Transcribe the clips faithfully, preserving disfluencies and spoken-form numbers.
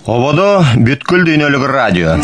Ободо бүткүл дүйнөлүк радио.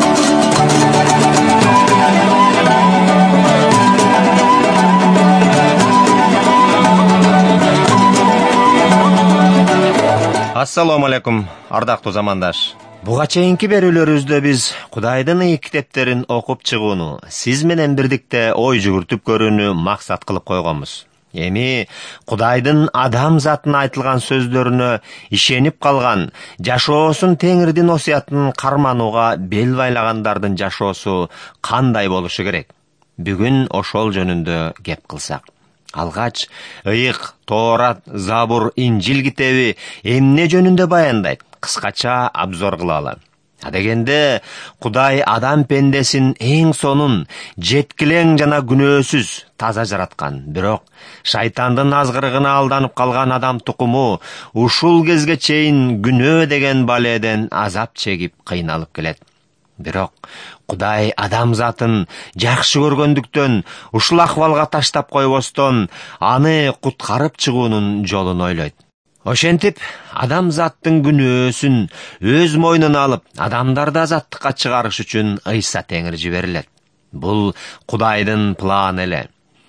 Ассаламу алейкум, ардактуу замандаш. Буга чейинки берүүлөрүбүздө биз Кудайдын ыйык китептерин окуп чыгууну, сиз менен бирдикте ой жүгүртүп көрүүнү максат кылып койгонбуз. Эми Кудайдын адам затына айтылган сөздөрүнө ишенип калган, жашоосун Теңирдин осуятын карманууга бел байлагандардын жашоосу кандай болушу керек? Бүгүн ошол жөнүндө кеп кылсак. Алгач, ыйык, Тоорат, Забур, Инжил китеби эмне жөнүндө баяндайт? Кыскача обзор кылалы. Адегенде Кудай адам пендесин эң сонун, жеткилең жана күнөөсүз таза жараткан. Бирок шайтандын азгырыгына алданып калган адам тукуму ушул кезге чейин күнөө деген баледен азап чегип кыйналып келет. Бирок Кудай адам затын жакшы көргөндүктөн ушул акыбалга таштап койбостон аны куткарып чыгуунун жолун ойлойт. Ошентип, адам заттын күнөөсүн өз мойнуна алып, адамдарды азаттыкка чыгарыш үчүн Ыйса Теңир жиберилет. Бул Кудайдын планы эле.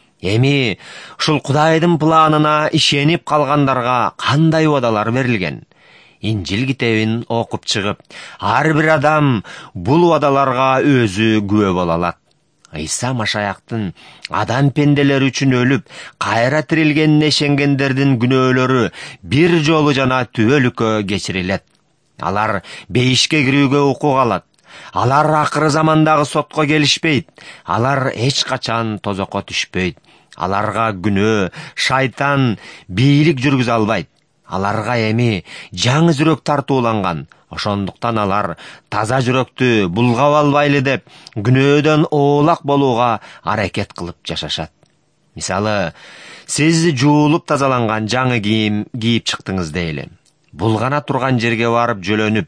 Эми ушул Кудайдын планына ишенип калгандарга кандай убадалар берилген? Инжил китебин окуп чыгып, ар бир адам бул убадаларга өзү күбө боло алат. Ыйса Машаяктын адам пенделери үчүн өлүп, кайра тирилгенине ишенгендердин күнөөлөрү бир жолу жана түбөлүккө кечирилет. Алар бейишке кирүүгө укук алат. Алар акыры замандагы сотко келишпейт. Алар эч качан тозокко түшпөйт. Аларга күнөө, шайтан бийлик жүргүзө албайт. Аларга эми жаңы жүрөк тартууланган. Ошондуктан алар таза жүрөктү булгап албайлы деп күнөөдөн оолак болууга аракет кылып жашашат. Мисалы, сиз жуулуп тазаланган жаңы кийим кийип чыктыңыз дейли. Булгана турган жерге барып жөлөнүп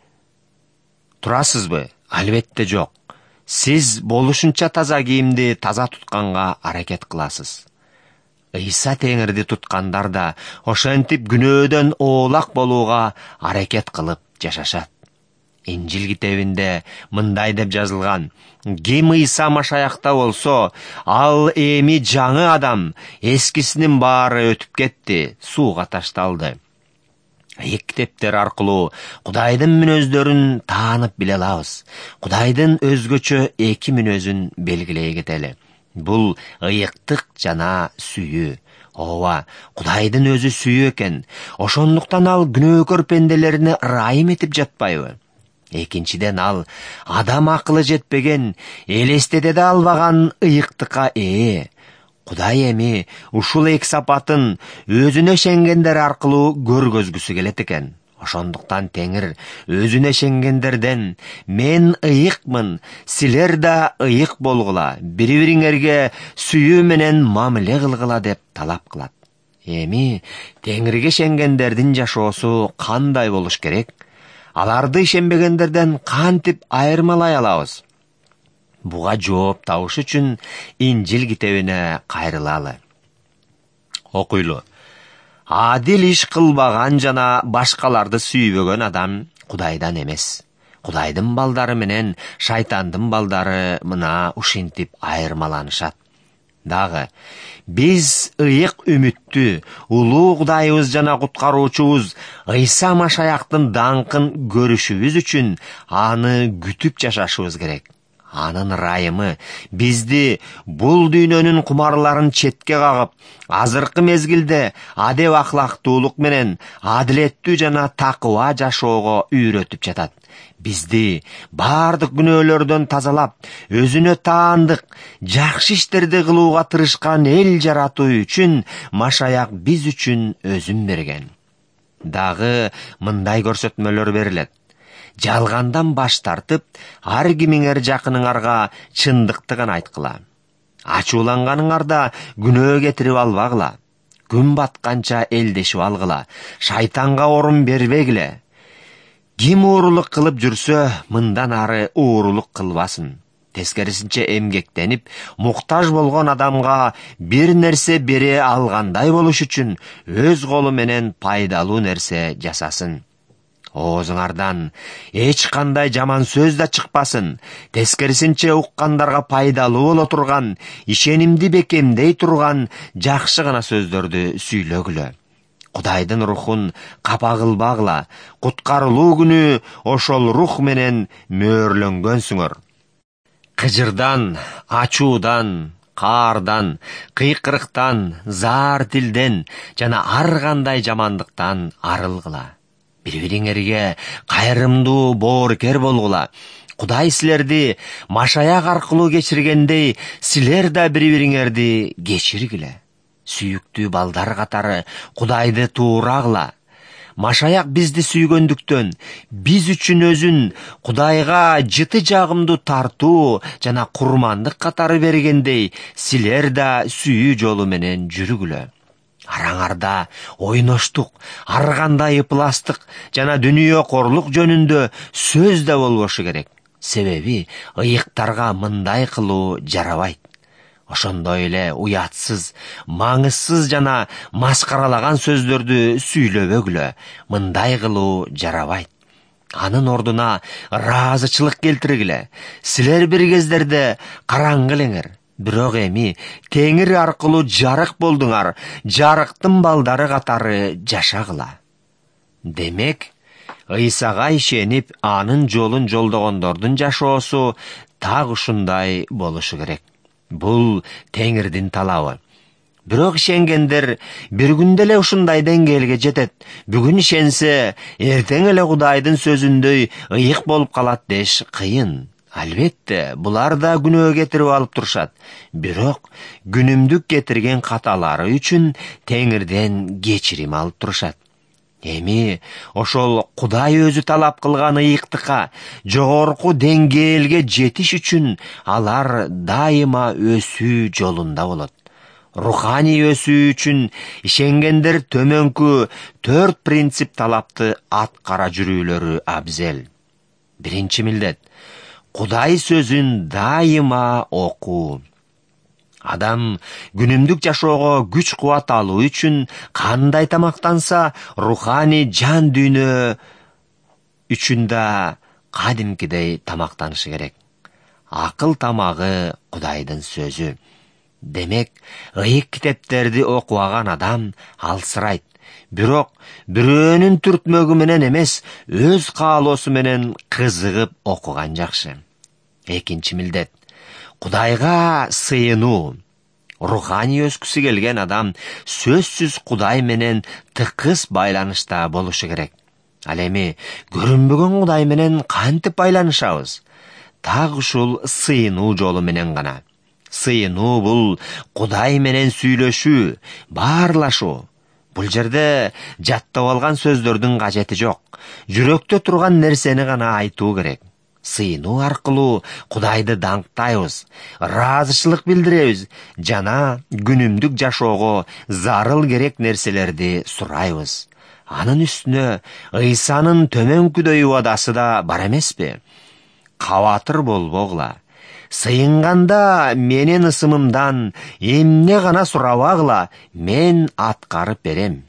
турасызбы? Албетте жок. Сиз болушунча таза кийимди таза тутканга аракет кыласыз. Ыйса Теңирди туткандар да ошентип күнөөдөн оолак болууга аракет кылып жашашат. Инжил китебинде мындай деп жазылган: ким Ыйса Машаякта болсо, ал эми жаңы адам, эскисинин баары өтүп кетти, сууга ташталды. Ыйык китептер аркылуу Кудайдын мүнөздөрүн таанып биле алабыз. Кудайдын өзгөчө эки мүнөзүн белгилей кетели. Бул ыйыктык жана сүйүү. Ооба, Кудайдын өзү сүйүү экен. Ошондуктан ал күнөөкөр пенделерине ырайым этип жатпайбы? Экинчиден, ал адам акылы жетпеген, элестете да албаган ыйыктыкка ээ. Кудай эми ушул эки сапатын өзүнө ишенгендер аркылуу көргөзгүсү келет экен. Ошондуктан Теңир өзүнө ишенгендерден: мен ыйыкмын, силер да ыйык болгула, бири-бириңерге сүйүү менен мамиле кылгыла деп талап кылат. Эми Теңирге ишенгендердин жашоосу кандай болуш керек? Аларды ишенбегендерден кантип айырмалай алабыз? Буга жооп табыш үчүн Инжил китебине кайрылалы. Окуйлу. Адил иш кылбаган жана башкаларды сүйбөгөн адам Кудайдан эмес. Кудайдын балдары менен шайтандын балдары мына ушинтип айырмаланышат. Дагы биз ыйык үмүттүү, улуу Кудайыбыз жана куткаруучубуз Ыйса Машаяктын даңкын көрүшүбүз үчүн аны күтүп жашашыбыз керек. Анын ырайымы бизди бул дүйнөнүн кумарларын четке кагып, азыркы мезгилде адеп ахлактуулук менен адилеттүү жана такыба жашоого үйрөтүп жатат. Бизди бардык күнөөлөрдөн тазалап, өзүнө таандык, жакшы иштерди кылууга тырышкан эл жаратуу үчүн Машаяк биз үчүн өзүн берген. Дагы мындай көрсөтмөлөр берилет. Жалгандан баш тартып, ар кимиңер жакыныңарга чындыкты гана айткыла. Ачууланганыңарда күнөө кетирип албагыла. Күн батканча элдешип алгыла. Шайтанга орун бербегиле. Ким уурулук кылып жүрсө, мындан ары уурулук кылбасын. Тескерисинче эмгектенип, муктаж болгон адамга бир нерсе бере алгандай болуш үчүн өз колу менен пайдалуу нерсе жасасын. Оозуңардан эч кандай жаман сөз да чыкпасын. Тескерисинче уккандарга пайдалуу боло турган, ишенимди бекемдей турган жакшы гана сөздөрдү сүйлөгүлө. Кудайдын рухун капа кылбагыла. Куткарылуу күнү ошол рух менен мөөрлөнгөнсүңөр. Кыжырдан, ачуудан, каардан, кыйкырыктан, заар тилден жана ар кандай жамандыктан арылгыла. Бири-бириңерге кайрымдуу боорукер болгула. Кудай силерди Машаяк аркылуу кечиргендей, силер да бири-бириңерди кечиргиле. Сүйүктүү балдар катары Кудайды туурагыла. Машаяк бизди сүйгөндүктөн, биз үчүн өзүн Кудайга жыты жагымдуу тартуу жана курмандык катары бергендей, силер да сүйүү жолу менен жүрүгүлө. Араңарда ойноштук, ар кандай ыпластык жана дүнүйө корлук жөнүндө сөз да болбошу керек. Себеби ыйыктарга мындай кылуу жарабайт. Ошондой эле уятсыз, маңызсыз жана маскаралаган сөздөрдү сүйлөбөгүлө. Мындай кылуу жарабайт. Анын ордуна ыраазычылык келтиргиле. Силер бир кездерде караңгы элеңер, бирок эми Теңир аркылуу жарык болдуңар, жарыктын балдары катары жашагыла. Демек, Ыйсага ишенип, анын жолун жолдогондордун жашоосу так ушундай болушу керек. Бул Теңирдин талабы. Бирок ишенгендер бир күндө эле ушундай деңгээлге жетет. Бүгүн ишенсе, эртең эле Кудайдын сөзүндөй ыйык болуп калат деш кыйын. Албетте, булар да күнөө кетирип алып турушат. Бирок күнүмдүк кетирген каталары үчүн Теңирден кечирим алып турушат. Эми ошол Кудай өзү талап кылган ыйыктыкка, жогорку деңгээлге жетиш үчүн алар дайыма өсүү жолунда болот. Руханий өсүү үчүн ишенгендер төмөнкү төрт принцип талапты аткара жүрүүлөрү абзел. Биринчи милдет: Кудай сөзүн дайыма окуу. Адам күнүмдүк жашоого күч кубат алуу үчүн кандай тамактанса, руханий жан дүйнө үчүн да кадимкидей тамактанышы керек. Акыл тамагы Кудайдын сөзү. Демек, ыйык китептерди окубаган адам алсырайт. Бирок бирөөнүн түртмөгү менен эмес, өз каалоосу менен кызыгып окуган жакшы. Экинчи милдет: Кудайга сыйынуу. Руханий өскүсү келген адам сөзсүз Кудай менен тыкыз байланышта болушу керек. Ал эми көрүнбөгөн Кудай менен кантип байланышабыз? Так ушул сыйынуу жолу менен гана. Сыйынуу бул Кудай менен сүйлөшүү, баарлашуу. Бул жерде жаттап алган сөздөрдүн кажети жок. Жүрөктө турган нерсени гана айтуу керек. Сыйынуу аркылуу Кудайды даңктайбыз, ыраазычылык билдиребиз жана күнүмдүк жашоого зарыл керек нерселерди сурайбыз. Анын үстүнө Ыйсанын төмөнкүдөй убадасы да бар эмеспи? Кабатыр болбогула. Сыйынганда менин ысымымдан эмне гана сурабагыла, мен аткарып берем.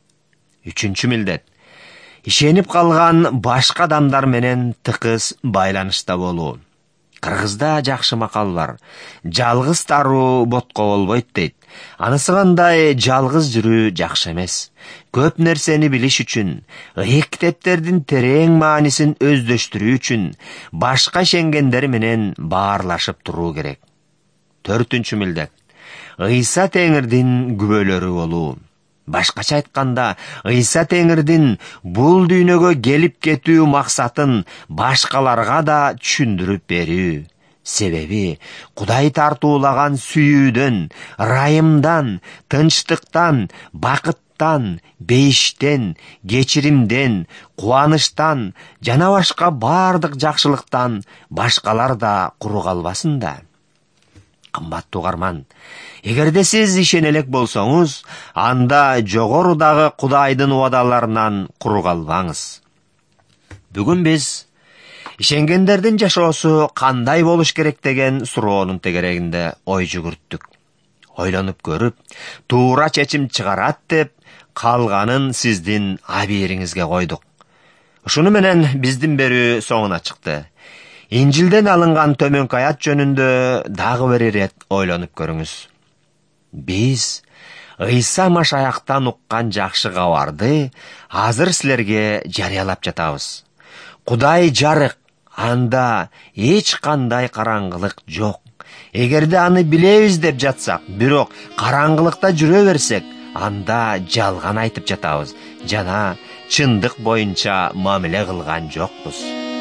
Үчүнчү милдет: ишенип калган башка адамдар менен тыкыз байланышта болуу. Кыргызда жакшы макал бар: жалгыз таруу ботко болбойт дейт. Анысы кандай, жалгыз жүрүү жакшы эмес. Көп нерсени билиш үчүн, ыйык китептердин терең маанисин өздөштүрүү үчүн башка ишенгендер менен баарлашып туруу керек. Төртүнчү милдет: Ыйса Теңирдин күбөлөрү болуу. Башкача айтканда, Ыйса Теңирдин бул дүйнөгө келип кетүү максатын башкаларга да түшүндүрүп берүү. Себеби Кудай тартуулаган сүйүүдөн, ырайымдан, тынчтыктан, бакыттан, бейиштен, кечиримден, кубанычтан жана башка бардык жакшылыктан башкалар да куру калбасын да. Кымбаттуу угарман, эгерде сиз ишене элек болсоңуз, анда жогорудагы Кудайдын убадаларынан куру калбаңыз. Бүгүн биз ишенгендердин жашоосу кандай болуш керек деген суроонун тегерегинде ой жүгүрттүк. Ойлонуп көрүп, туура чечим чыгарат деп, калганын сиздин абийириңизге койдук. Ушуну менен биздин берүү соңуна чыкты. Инжилден алынган төмөнкү аят жөнүндө дагы бир ирет ойлонуп көрүңүз. Биз Ыйса Машаяктан уккан жакшы кабарды азыр силерге жарыялап жатабыз. Кудай жарык, анда эч кандай караңгылык жок. Эгерде аны билебиз деп жатсак, бирок караңгылыкта жүрө берсек, анда жалган айтып жатабыз жана чындык боюнча мамиле кылган жокпуз.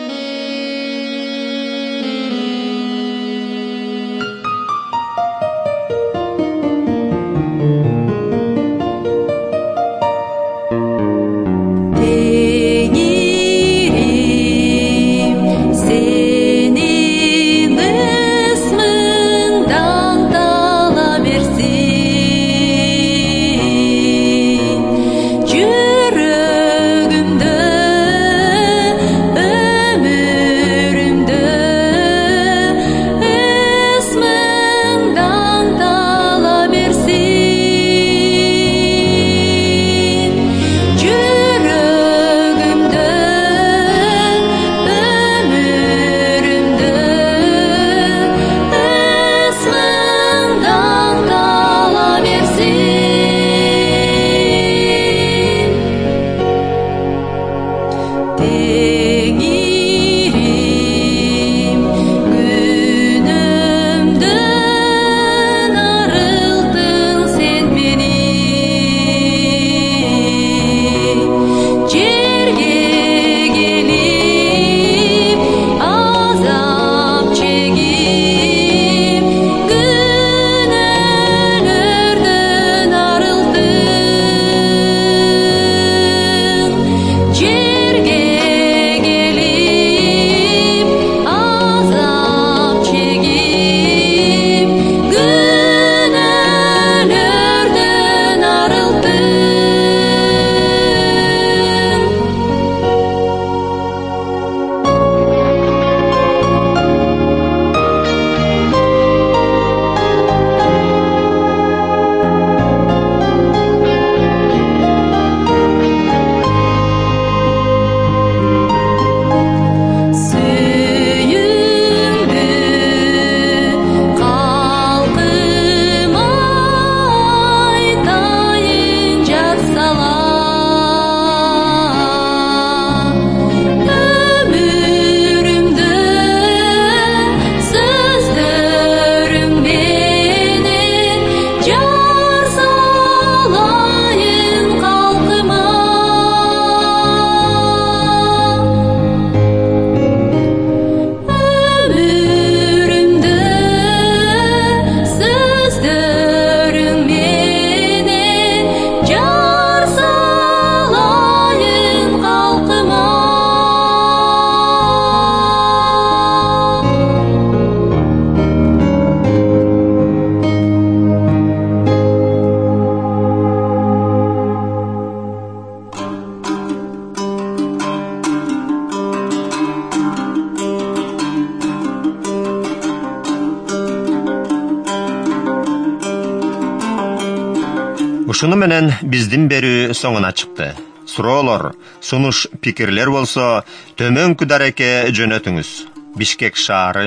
Ушуну менен биздин берүү соңуна чыкты. Суроолор, сунуш пикирлер болсо, төмөнкү дарекке жөнөтүңүз. Бишкек шаары,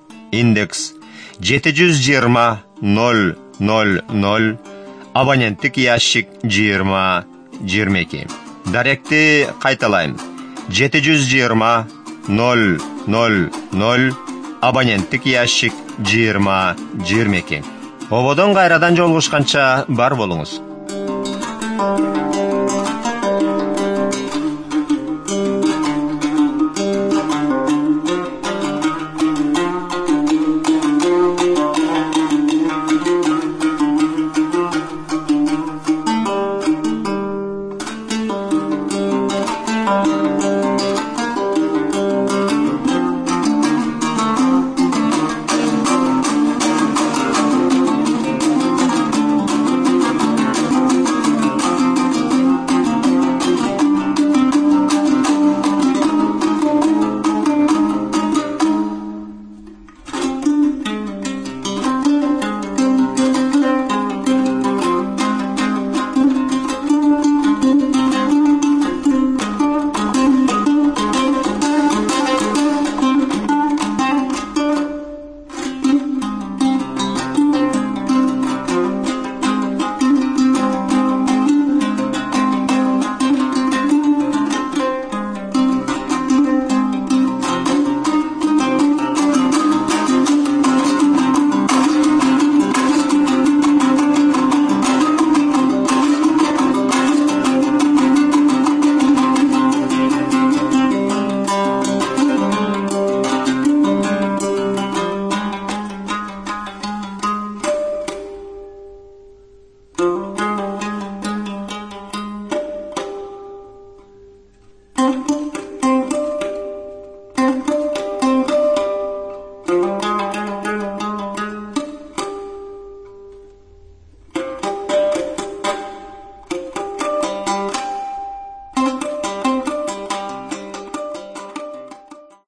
индекс жети жүз жыйырма ноль ноль ноль, абоненттик ящик жыйырма жыйырма эки. Даректи кайталайм. жети жүз жыйырма ноль ноль ноль, абоненттик ящик жыйырма жыйырма эки. Ободон кайрадан жолугушканча бар болуңуз.